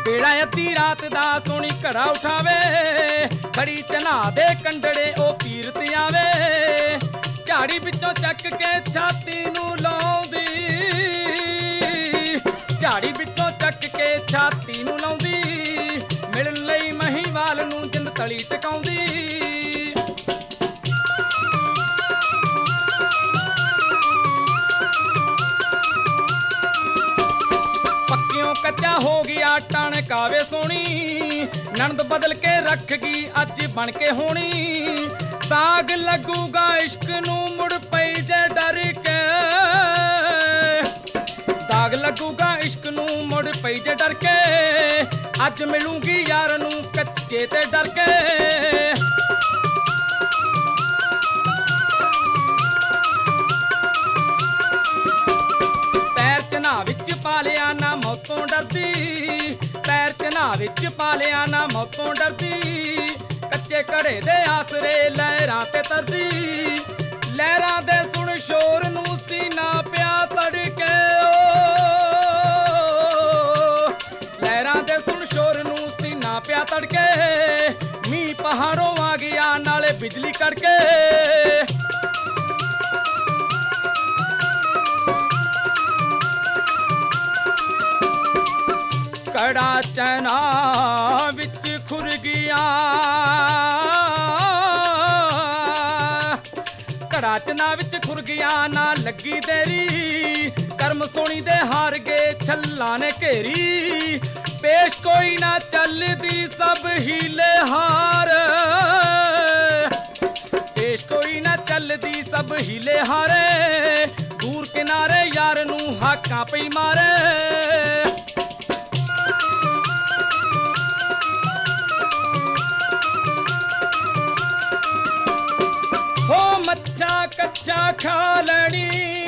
ਵੇਲਾ ਅੱਧੀ ਰਾਤ ਦਾ ਸੋਹਣੀ ਘੜਾ ਉਠਾਵੇ, ਖੜੀ ਚਨਾ ਦੇ ਕੰਡੜੇ ਉਹ ਪੀਰ ਤੇ ਆਵੇ। ਝਾੜੀ ਵਿੱਚੋਂ ਚੱਕ ਕੇ ਛਾਤੀ ਨੂੰ ਲਾਉਂਦੀ, ਝਾੜੀ ਵਿੱਚੋਂ ਚੱਕ ਕੇ ਛਾਤੀ ਨੂੰ ਲਾਉਂਦੀ, ਮਿਲਣ ਲਈ ਮਹੀਵਾਲ ਨੂੰ ਜਿੰਦ ਤਲੀ ਟਿਕਾਉਂਦੀ। ਪੱਕਿਓਂ ਕੱਚਾ ਹੋ ਗਿਆ ਟਣਕਾਵੇ ਸੋਹਣੀ, ਨਣਦ ਬਦਲ ਕੇ ਰੱਖ ਗਈ ਅੱਜ ਬਣ ਕੇ ਹੋਣੀ। ਦਾਗ ਲੱਗੂਗਾ ਇਸ਼ਕ ਨੂੰ ਮੁੜ ਪਈ ਜੇ ਡਰ ਕੇ, ਦਾਗ ਲੱਗੂਗਾ ਇਸ਼ਕ ਨੂੰ ਮੁੜ ਪਈ ਜੇ ਡਰ ਕੇ। ਅੱਜ ਮਿਲੂਗੀ ਯਾਰ ਨੂੰ ਕੱਚੇ ਤੇ ਡਰ ਕੇ। ਪੈਰ ਚਨਾ ਵਿੱਚ ਪਾ ਲਿਆ ਨਾ ਮੌਤੋਂ ਡਰਦੀ, ਪੈਰ ਚਨਾ ਵਿੱਚ ਪਾ ਲਿਆ ਨਾ ਮੌਤੋਂ ਡਰਦੀ। ਕੱਚੇ ਘੜੇ ਦੇ ਆਸਰੇ ਲਹਿਰਾਂ ਤੇ ਤਰਦੀ, ਲਹਿਰਾਂ ਦੇ ਸੁਣ ਸ਼ੋਰ ਨੂੰ ਸੀਨਾ ਪਿਆ ਤੜਕੇ। ਲਹਿਰਾਂ ਦੇ ਸੁਣ ਸ਼ੋਰ ਨੂੰ ਸੀਨਾ ਪਿਆ ਤੜਕੇ। ਮੀਂਹ ਪਹਾੜੋਂ ਆ ਗਿਆ ਨਾਲੇ ਬਿਜਲੀ ਕੜਕੇ। ਘੜਾ ਚਨਾ ਵਿੱਚ ਖੁਰ ਗਿਆ, ਘੜਾ ਚਨਾ ਵਿੱਚ ਖੁਰ ਗਿਆ ਨਾ ਲੱਗੀ ਦੇਰੀ। ਕਰਮ ਸੋਹਣੀ ਦੇ ਹਾਰ ਗਏ ਛੱਲਾਂ ਨੇ ਘੇਰੀ, ਪੇਸ਼ ਕੋਈ ਨਾ ਚੱਲਦੀ ਸਭ ਹੀਲੇ ਹਾਰ। ਪੇਸ਼ ਕੋਈ ਨਾ ਚੱਲਦੀ ਸਭ ਹੀਲੇ ਹਾਰੇ, ਦੂਰ ਕਿਨਾਰੇ ਯਾਰ ਨੂੰ ਹਾਕਾਂ ਪਈ ਮਾਰੇ। ਹੋ ਮੱਛਾ ਕੱਚਾ ਖਾ ਲੈਣੀ,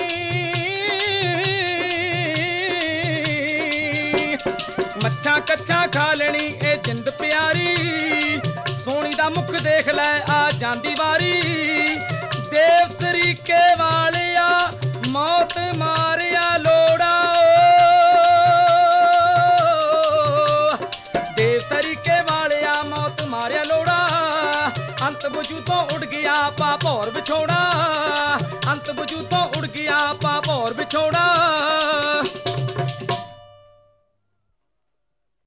ਮੱਛਾ ਕੱਚਾ ਖਾ ਲੈਣੀ ਇਹ ਜਿੰਦ ਪਿਆਰੀ। ਸੋਹਣੀ ਦਾ ਮੁਖ ਦੇਖ ਲੈ ਆ ਜਾਂਦੀ ਵਾਰੀ, ਦੇਵ ਤਰੀਕੇ ਵਾਲਿਆ ਮੌਤ ਮਾਰਿਆ ਲੋੜਾ। ਦੇਵ ਤਰੀਕੇ ਵਾਲਿਆ ਮੌਤ ਮਾਰਿਆ ਲੋੜਾ। ਅੰਤ ਬੁਝੂ ਤੋਂ ਉੜ ਗਿਆ ਪਾ ਭੌਰ ਵਿਛੋੜਾ, ਅੰਤ ਬੁਝੂ ਤੋਂ ਉੜ ਗਿਆ ਪਾ ਭੌਰ ਵਿਛੋੜਾ।